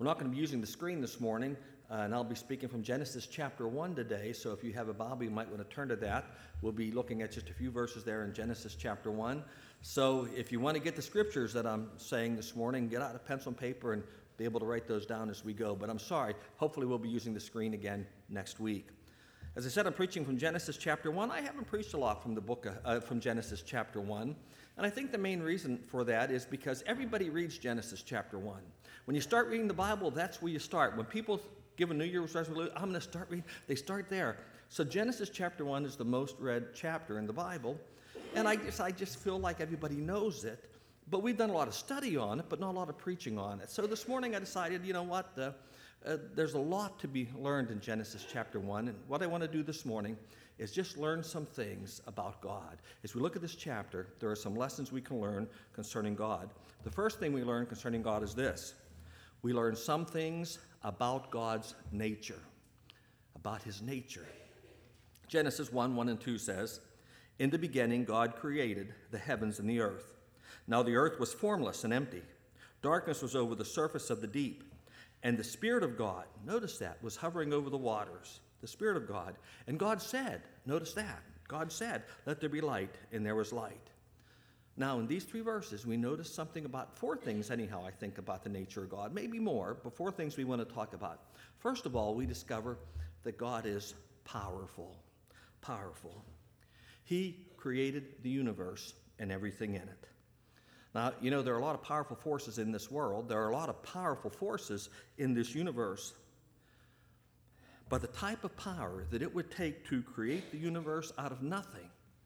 We're not going to be using the screen this morning, and I'll be speaking from Genesis chapter 1 today, so if you have a Bible, you might want to turn to that. We'll be looking at just a few verses there in Genesis chapter 1. So if you want to get the scriptures that I'm saying this morning, get out a pencil and paper and be able to write those down as we go. But I'm sorry, hopefully we'll be using the screen again next week. As I said, I'm preaching from Genesis chapter 1. I haven't preached a lot from the book from Genesis chapter 1. And I think the main reason for that is because everybody reads Genesis chapter 1. When you start reading the Bible, that's where you start. When people give a New Year's resolution, I'm going to start reading, they start there. So Genesis chapter 1 is the most read chapter in the Bible. And I just feel like everybody knows it. But we've done a lot of study on it, but not a lot of preaching on it. So this morning I decided, you know what, there's a lot to be learned in Genesis chapter 1. And what I want to do this morning is just learn some things about God. As we look at this chapter, there are some lessons we can learn concerning God. The first thing we learn concerning God is this. We learn some things about God's nature, about his nature. Genesis 1 and 2 says, "In the beginning God created the heavens and the earth. Now the earth was formless and empty. Darkness was over the surface of the deep. And the Spirit of God," notice that, "was hovering over the waters." The Spirit of God. "And God said," notice that, God said, "Let there be light," and there was light. Now, in these three verses, we notice something about four things, anyhow, I think, about the nature of God. Maybe more, but four things we want to talk about. First of all, we discover that God is powerful. Powerful. He created the universe and everything in it. Now, you know, there are a lot of powerful forces in this world. There are a lot of powerful forces in this universe. But the type of power that it would take to create the universe out of nothing,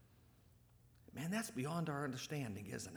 man, that's beyond our understanding, isn't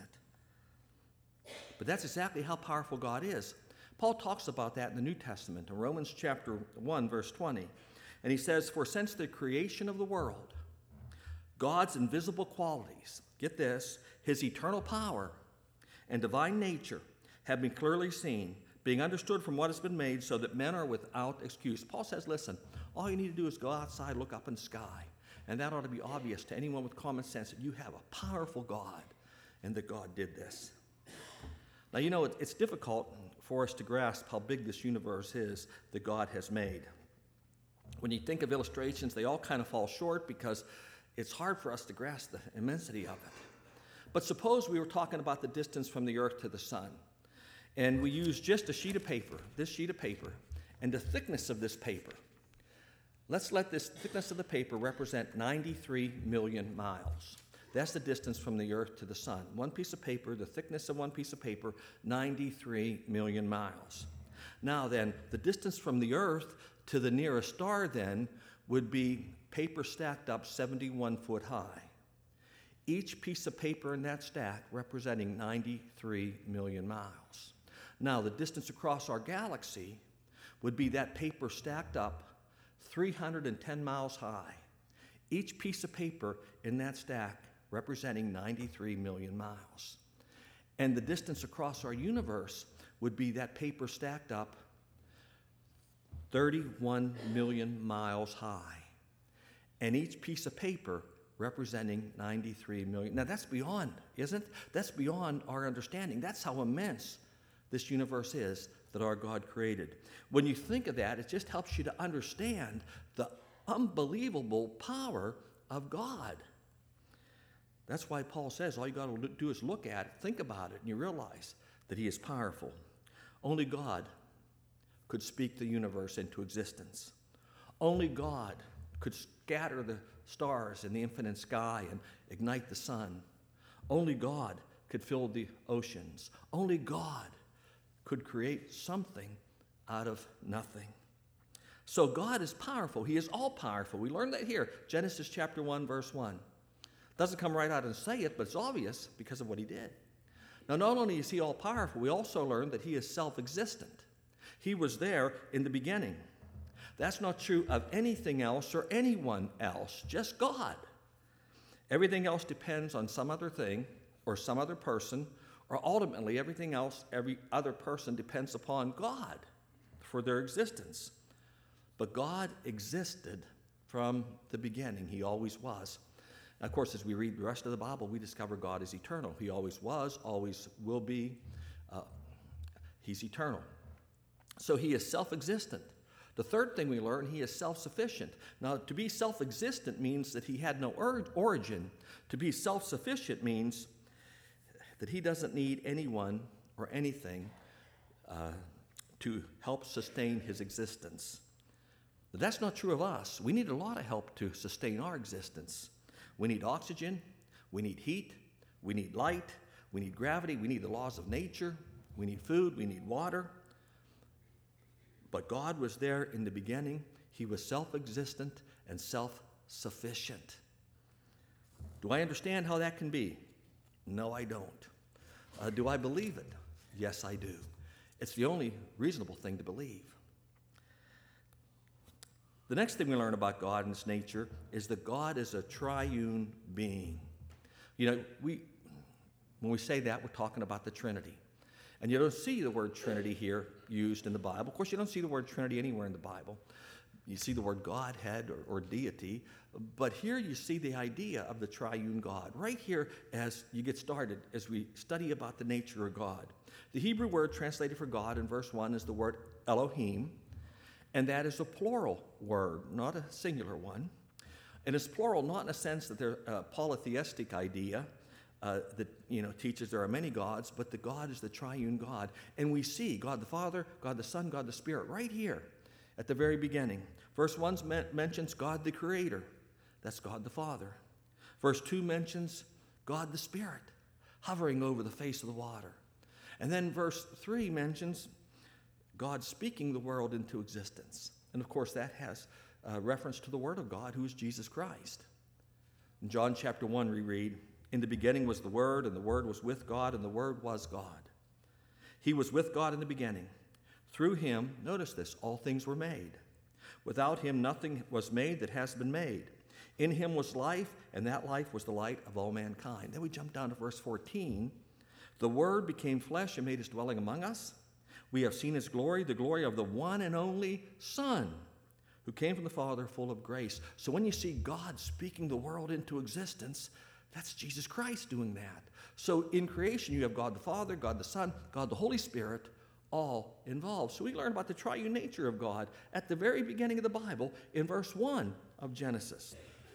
it? But that's exactly how powerful God is. Paul talks about that in the New Testament, in Romans chapter 1, verse 20. And he says, "For since the creation of the world, God's invisible qualities," get this, "his eternal power and divine nature have been clearly seen, being understood from what has been made, so that men are without excuse." Paul says, listen, all you need to do is go outside, look up in the sky, and that ought to be obvious to anyone with common sense that you have a powerful God and that God did this. Now, you know, it's difficult for us to grasp how big this universe is that God has made. When you think of illustrations, they all kind of fall short because it's hard for us to grasp the immensity of it. But suppose we were talking about the distance from the earth to the sun, and we use just a sheet of paper, this sheet of paper, and the thickness of this paper. Let's let this thickness of the paper represent 93 million miles. That's the distance from the earth to the sun. One piece of paper, the thickness of one piece of paper, 93 million miles. Now then, the distance from the earth to the nearest star then would be paper stacked up 71 foot high. Each piece of paper in that stack representing 93 million miles. Now, the distance across our galaxy would be that paper stacked up 310 miles high. Each piece of paper in that stack representing 93 million miles. And the distance across our universe would be that paper stacked up 31 million miles high. And each piece of paper representing 93 million. Now that's beyond, isn't it? That's beyond our understanding. That's how immense this universe is that our God created. When you think of that, it just helps you to understand the unbelievable power of God. That's why Paul says all you got to do is look at it, think about it, and you realize that he is powerful. Only God could speak the universe into existence. Only God could scatter the stars in the infinite sky and ignite the sun. Only God could fill the oceans. Only God could create something out of nothing. So God is powerful. He is all-powerful. We learned that here, Genesis chapter 1, verse 1. Doesn't come right out and say it, but it's obvious because of what he did. Now, not only is he all-powerful, we also learned that he is self-existent. He was there in the beginning. That's not true of anything else or anyone else, just God. Everything else depends on some other thing or some other person, or ultimately everything else, every other person depends upon God for their existence. But God existed from the beginning. He always was. And of course, as we read the rest of the Bible, we discover God is eternal. He always was, always will be. He's eternal. So he is self-existent. The third thing we learn, he is self-sufficient. Now, to be self-existent means that he had no origin. To be self-sufficient means that he doesn't need anyone or anything to help sustain his existence. But that's not true of us. We need a lot of help to sustain our existence. We need oxygen, we need heat, we need light, we need gravity, we need the laws of nature, we need food, we need water. But God was there in the beginning. He was self-existent and self-sufficient. Do I understand how that can be? No, I don't. Do I believe it? Yes, I do. It's the only reasonable thing to believe. The next thing we learn about God and his nature is that God is a triune being. You know, when we say that, we're talking about the Trinity. And you don't see the word Trinity here used in the Bible. Of course, you don't see the word Trinity anywhere in the Bible. You see the word Godhead or deity. But here you see the idea of the triune God. Right here as you get started, as we study about the nature of God. The Hebrew word translated for God in verse 1 is the word Elohim. And that is a plural word, not a singular one. And it's plural not in a sense that they're a polytheistic idea, that teaches there are many gods, but that God is the triune God. And we see God the Father, God the Son, God the Spirit right here at the very beginning. Verse 1 mentions God the Creator. That's God the Father. Verse 2 mentions God the Spirit hovering over the face of the water. And then verse 3 mentions God speaking the world into existence. And of course that has reference to the Word of God, who is Jesus Christ. In John chapter 1 we read, "In the beginning was the Word, and the Word was with God, and the Word was God. He was with God in the beginning. Through him," notice this, "all things were made. Without him nothing was made that has been made. In him was life, and that life was the light of all mankind." Then we jump down to verse 14. "The Word became flesh and made his dwelling among us. We have seen his glory, the glory of the one and only Son, who came from the Father, full of grace." So when you see God speaking the world into existence, that's Jesus Christ doing that. So in creation, you have God the Father, God the Son, God the Holy Spirit, all involved. So we learn about the triune nature of God at the very beginning of the Bible in verse 1 of Genesis.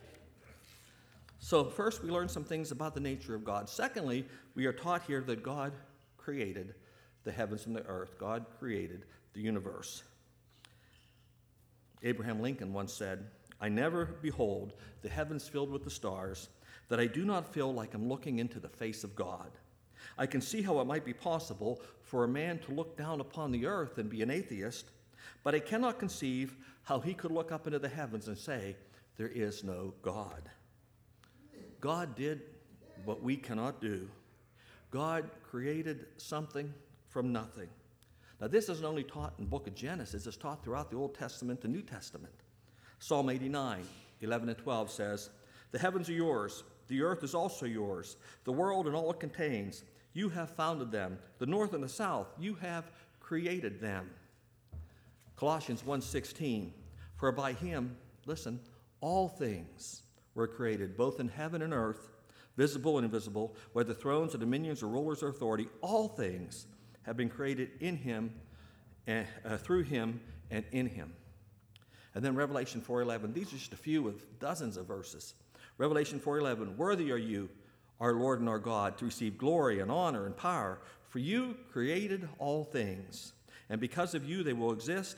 So first, we learn some things about the nature of God. Secondly, we are taught here that God created the heavens and the earth. God created the universe. Abraham Lincoln once said, "I never behold the heavens filled with the stars, that I do not feel like I'm looking into the face of God. I can see how it might be possible for a man to look down upon the earth and be an atheist, but I cannot conceive how he could look up into the heavens and say, 'There is no God.'" God did what we cannot do. God created something from nothing. Now, this isn't only taught in the book of Genesis, it's taught throughout the Old Testament and New Testament. Psalm 89, 11 and 12 says, "The heavens are yours, the earth is also yours, the world and all it contains. You have founded them, the north and the south, you have created them." Colossians 1:16, "For by him," listen, "all things were created, both in heaven and earth, visible and invisible, whether thrones or dominions or rulers or authority, all things have been created in him, and through him, and in him." And then Revelation 4:11. These are just a few of dozens of verses. Revelation 4:11. "Worthy are you, our Lord and our God, to receive glory and honor and power, for you created all things, and because of you they will exist,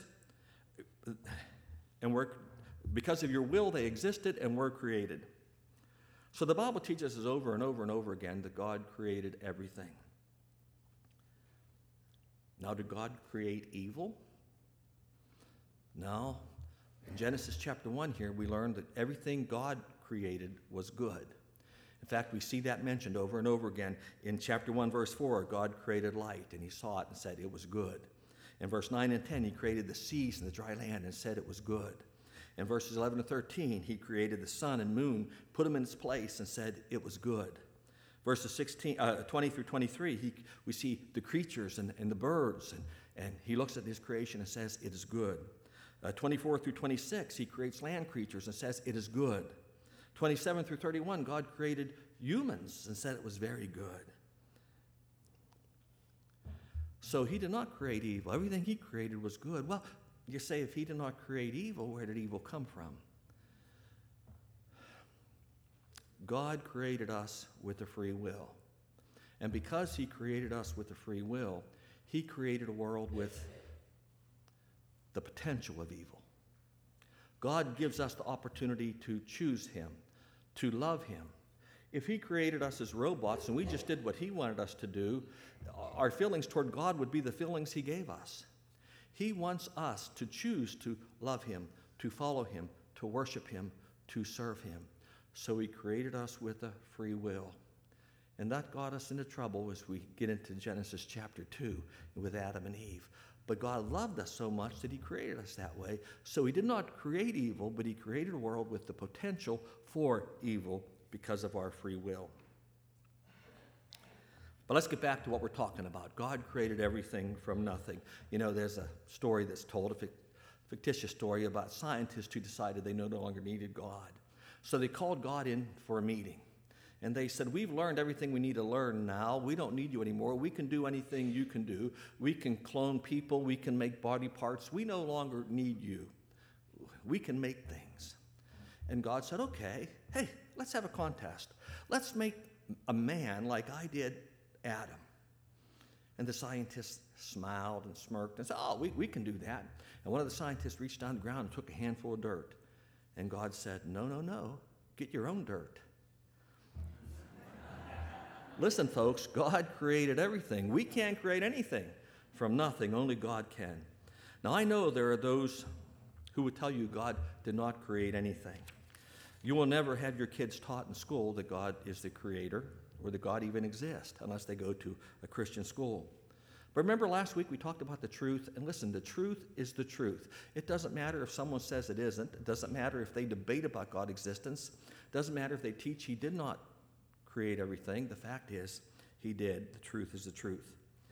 because of your will they existed and were created." So the Bible teaches us over and over and over again that God created everything. Now, did God create evil? No. In Genesis chapter 1 here, we learn that everything God created was good. In fact, we see that mentioned over and over again. In chapter 1, verse 4, God created light, and he saw it and said it was good. In verse 9 and 10, he created the seas and the dry land and said it was good. In verses 11 and 13, he created the sun and moon, put them in its place, and said it was good. Verses 20 through 23, we see the creatures and the birds, and he looks at his creation and says it is good. 24 through 26, he creates land creatures and says it is good. 27 through 31, God created humans and said it was very good. So he did not create evil. Everything he created was good. Well, you say, if he did not create evil, where did evil come from? God created us with a free will. And because he created us with a free will, he created a world with the potential of evil. God gives us the opportunity to choose him, to love him. If he created us as robots and we just did what he wanted us to do, our feelings toward God would be the feelings he gave us. He wants us to choose to love him, to follow him, to worship him, to serve him. So he created us with a free will. And that got us into trouble as we get into Genesis chapter 2 with Adam and Eve. But God loved us so much that he created us that way. So he did not create evil, but he created a world with the potential for evil because of our free will. But let's get back to what we're talking about. God created everything from nothing. You know, there's a story that's told, a fictitious story about scientists who decided they no longer needed God. So they called God in for a meeting. And they said, we've learned everything we need to learn now. We don't need you anymore. We can do anything you can do. We can clone people. We can make body parts. We no longer need you. We can make things. And God said, okay, hey, let's have a contest. Let's make a man like I did Adam. And the scientists smiled and smirked and said, oh, we can do that. And one of the scientists reached down the ground and took a handful of dirt. And God said, no, get your own dirt. Listen, folks, God created everything. We can't create anything from nothing. Only God can. Now, I know there are those who would tell you God did not create anything. You will never have your kids taught in school that God is the creator or that God even exists unless they go to a Christian school. But remember last week we talked about the truth, and listen, the truth is the truth. It doesn't matter if someone says it isn't. It doesn't matter if they debate about God's existence. It doesn't matter if they teach he did not create everything. The fact is, he did. The truth is the truth.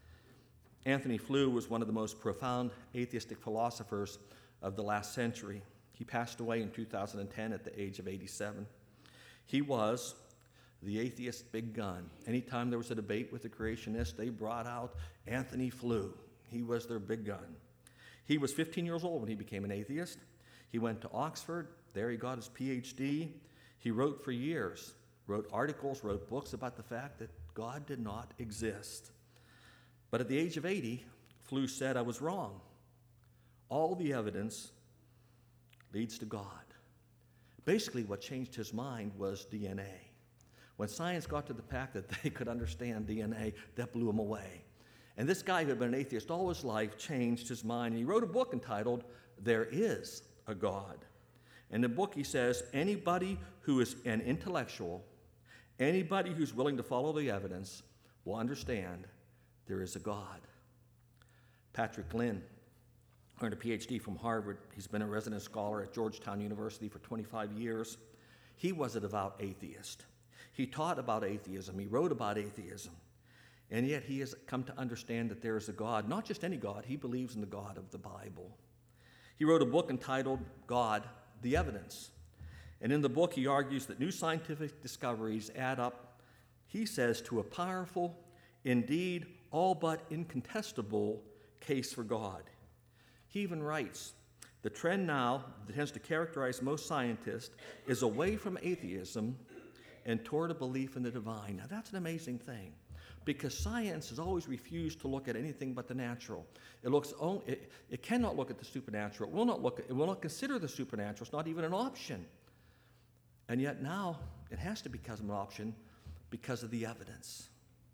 Anthony Flew was one of the most profound atheistic philosophers of the last century. He passed away in 2010 at the age of 87. He was the atheist big gun. Anytime there was a debate with the creationists, they brought out Anthony Flew. He was their big gun. He was 15 years old when he became an atheist. He went to Oxford. There he got his PhD. He wrote for years, wrote articles, wrote books about the fact that God did not exist. But at the age of 80, Flew said, I was wrong. All the evidence leads to God. Basically, what changed his mind was DNA. When science got to the fact that they could understand DNA, that blew him away. And this guy who had been an atheist all his life changed his mind. And he wrote a book entitled, There Is a God. In the book, he says, anybody who is an intellectual, anybody who's willing to follow the evidence will understand there is a God. Patrick Lynn earned a PhD from Harvard. He's been a resident scholar at Georgetown University for 25 years. He was a devout atheist. He taught about atheism. He wrote about atheism. And yet he has come to understand that there is a God, not just any God. He believes in the God of the Bible. He wrote a book entitled God, the Evidence. And in the book, he argues that new scientific discoveries add up, he says, to a powerful, indeed all but incontestable case for God. He even writes, the trend now that tends to characterize most scientists is away from atheism and toward a belief in the divine. Now that's an amazing thing, because science has always refused to look at anything but the natural. It cannot look at the supernatural. It will not consider the supernatural. It's not even an option. And yet now it has to become an option because of the evidence.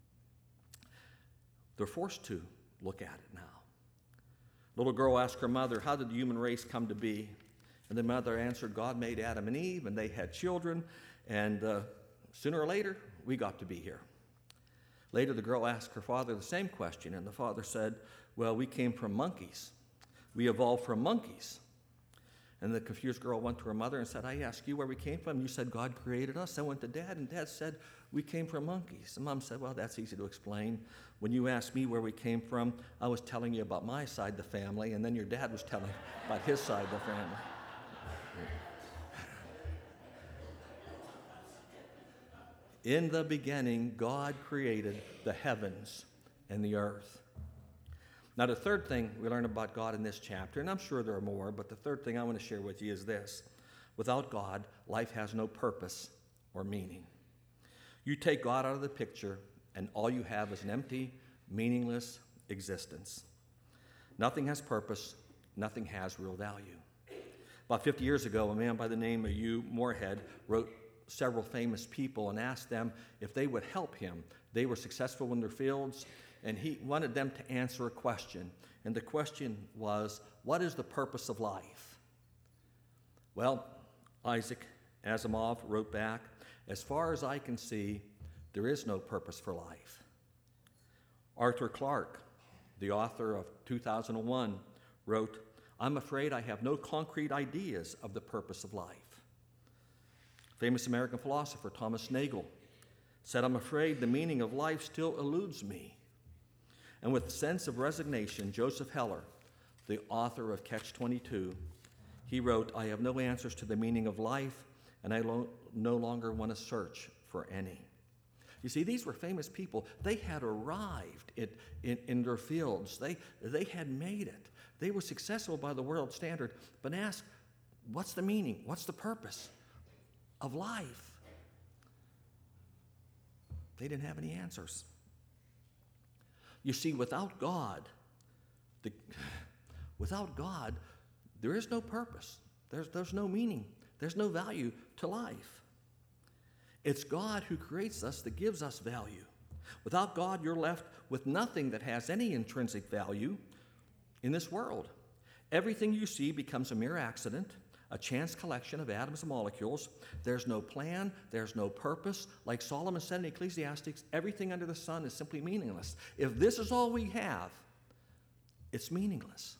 They're forced to look at it now. A little girl asked her mother, how did the human race come to be? And the mother answered, God made Adam and Eve, and they had children, and sooner or later, we got to be here. Later, the girl asked her father the same question, and the father said, well, we came from monkeys. We evolved from monkeys. And the confused girl went to her mother and said, I asked you where we came from. You said God created us. I went to Dad, and Dad said we came from monkeys. And Mom said, well, that's easy to explain. When you asked me where we came from, I was telling you about my side of the family, and then your dad was telling about his side of the family. In the beginning, God created the heavens and the earth. Now, the third thing we learn about God in this chapter, and I'm sure there are more, but the third thing I want to share with you is this. Without God, life has no purpose or meaning. You take God out of the picture, and all you have is an empty, meaningless existence. Nothing has purpose. Nothing has real value. About 50 years ago, a man by the name of Hugh Moorhead wrote several famous people and asked them if they would help him. They were successful in their fields, and he wanted them to answer a question. And the question was, what is the purpose of life? Well, Isaac Asimov wrote back, as far as I can see, there is no purpose for life. Arthur Clarke, the author of 2001, wrote, I'm afraid I have no concrete ideas of the purpose of life. Famous American philosopher Thomas Nagel said, I'm afraid the meaning of life still eludes me. And with a sense of resignation, Joseph Heller, the author of Catch-22, he wrote, I have no answers to the meaning of life, and I no longer want to search for any. You see, these were famous people. They had arrived in their fields. They had made it. They were successful by the world standard. But ask, what's the meaning? What's the purpose of life? They didn't have any answers. You see, without God, there is no purpose. There's no meaning. There's no value to life. It's God who creates us that gives us value. Without God, you're left with nothing that has any intrinsic value in this world. Everything you see becomes a mere accident, a chance collection of atoms and molecules. There's no plan, there's no purpose. Like Solomon said in Ecclesiastes, everything under the sun is simply meaningless. If this is all we have, it's meaningless.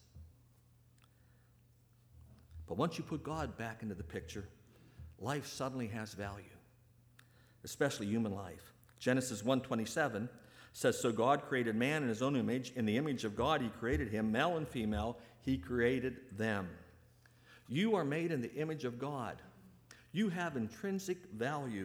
But once you put God back into the picture, life suddenly has value, especially human life. Genesis 1:27 says, so God created man in his own image. In the image of God, he created him, male and female, he created them. You are made in the image of God. You have intrinsic value.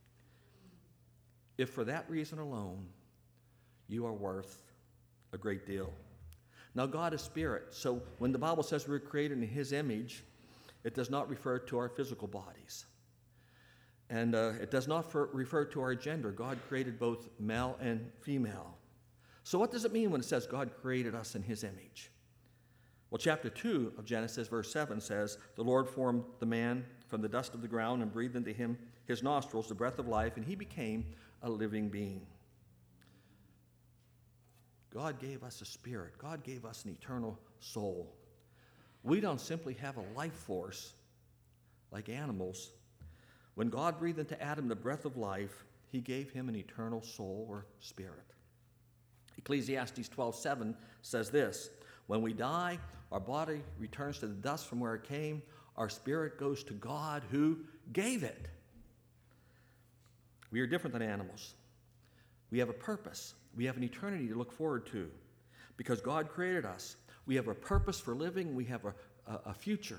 If for that reason alone, you are worth a great deal. Now, God is spirit, so when the Bible says we're created in his image, it does not refer to our physical bodies. And it does not refer to our gender. God created both male and female. So what does it mean when it says God created us in his image? Well, chapter 2 of Genesis, verse 7 says, the Lord formed the man from the dust of the ground and breathed into him his nostrils the breath of life, and he became a living being. God gave us a spirit. God gave us an eternal soul. We don't simply have a life force like animals. When God breathed into Adam the breath of life, he gave him an eternal soul or spirit. Ecclesiastes 12:7 says this, when we die, our body returns to the dust from where it came. Our spirit goes to God who gave it. We are different than animals. We have a purpose. We have an eternity to look forward to. Because God created us, we have a purpose for living. We have a future.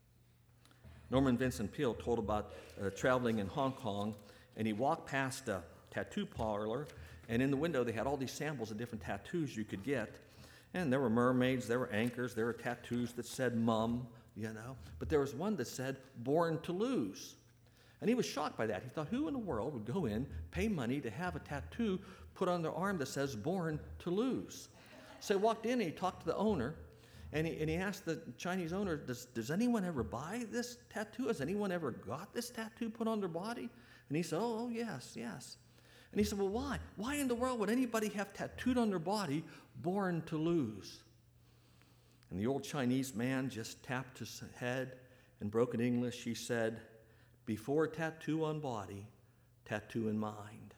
Norman Vincent Peale told about traveling in Hong Kong, and he walked past a tattoo parlor, and in the window they had all these samples of different tattoos you could get. And there were mermaids, there were anchors, there were tattoos that said mum, but there was one that said born to lose. And he was shocked by that. He thought, who in the world would go in, pay money to have a tattoo put on their arm that says born to lose? So he walked in and he talked to the owner, and he asked the Chinese owner, does anyone ever buy this tattoo? Has anyone ever got this tattoo put on their body? And he said, oh, yes. And he said, well, why? Why in the world would anybody have tattooed on their body, born to lose? And the old Chinese man just tapped his head in broken English. He said, before tattoo on body, tattoo in mind.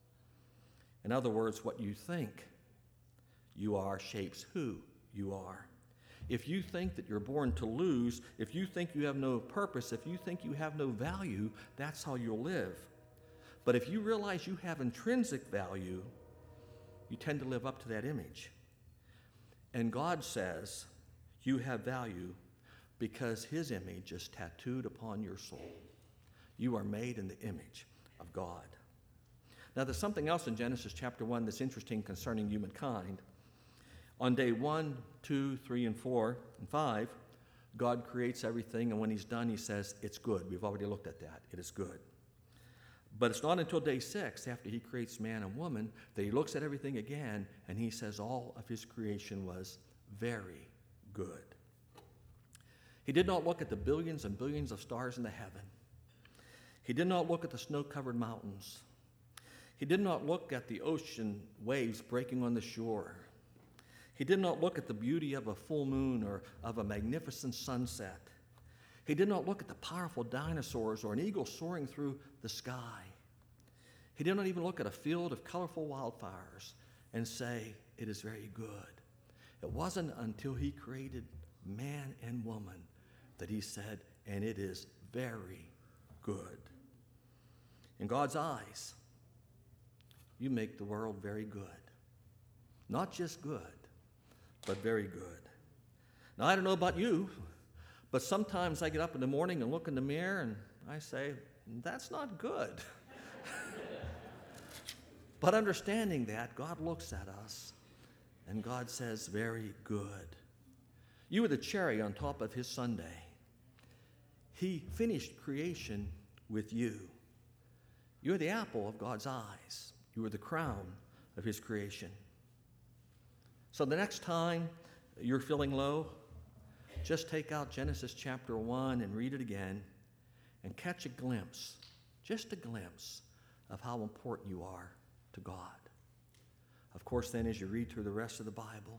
In other words, what you think you are shapes who you are. If you think that you're born to lose, if you think you have no purpose, if you think you have no value, that's how you'll live. But if you realize you have intrinsic value, you tend to live up to that image. And God says you have value because his image is tattooed upon your soul. You are made in the image of God. Now, there's something else in Genesis chapter 1 that's interesting concerning humankind. On day 1, 2, 3, and 4, and 5, God creates everything, and when he's done, he says, it's good. We've already looked at that. It is good. But it's not until day 6, after he creates man and woman, that he looks at everything again, and he says all of his creation was very good. He did not look at the billions and billions of stars in the heaven. He did not look at the snow-covered mountains. He did not look at the ocean waves breaking on the shore. He did not look at the beauty of a full moon or of a magnificent sunset. He did not look at the powerful dinosaurs or an eagle soaring through the sky. He did not even look at a field of colorful wildflowers and say, it is very good. It wasn't until he created man and woman that he said, and it is very good. In God's eyes, you make the world very good. Not just good, but very good. Now, I don't know about you, but sometimes I get up in the morning and look in the mirror and I say, that's not good. But understanding that, God looks at us and God says, very good. You were the cherry on top of his sundae. He finished creation with you. You're the apple of God's eyes. You are the crown of his creation. So the next time you're feeling low, just take out Genesis chapter 1 and read it again and catch a glimpse, just a glimpse, of how important you are to God. Of course, then as you read through the rest of the Bible,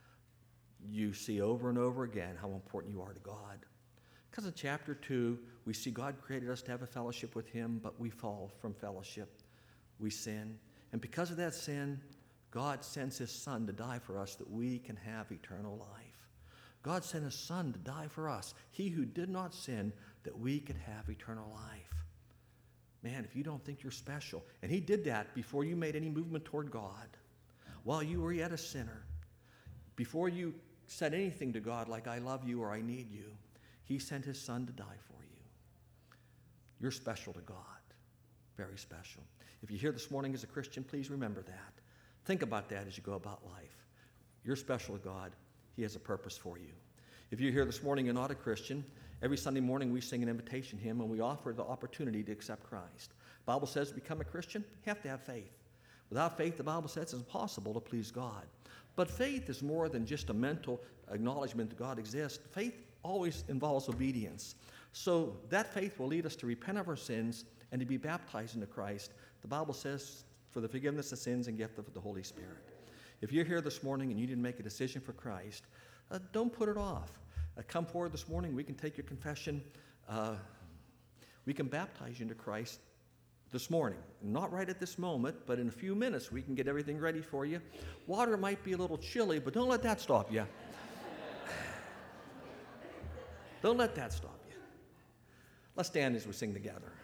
you see over and over again how important you are to God. Because in chapter 2, we see God created us to have a fellowship with him, but we fall from fellowship. We sin. And because of that sin, God sends his Son to die for us that we can have eternal life. God sent his Son to die for us, he who did not sin, that we could have eternal life. Man, if you don't think you're special, and he did that before you made any movement toward God, while you were yet a sinner, before you said anything to God like, I love you or I need you, he sent his Son to die for you. You're special to God, very special. If you're here this morning as a Christian, please remember that. Think about that as you go about life. You're special to God. He has a purpose for you. If you're here this morning and not a Christian, every Sunday morning we sing an invitation hymn and we offer the opportunity to accept Christ. The Bible says to become a Christian, you have to have faith. Without faith, the Bible says it's impossible to please God. But faith is more than just a mental acknowledgement that God exists. Faith always involves obedience. So that faith will lead us to repent of our sins and to be baptized into Christ. The Bible says for the forgiveness of sins and gift of the Holy Spirit. If you're here this morning and you didn't make a decision for Christ, don't put it off. Come forward this morning. We can take your confession. We can baptize you into Christ this morning. Not right at this moment, but in a few minutes we can get everything ready for you. Water might be a little chilly, but don't let that stop you. Don't let that stop you. Let's stand as we sing together.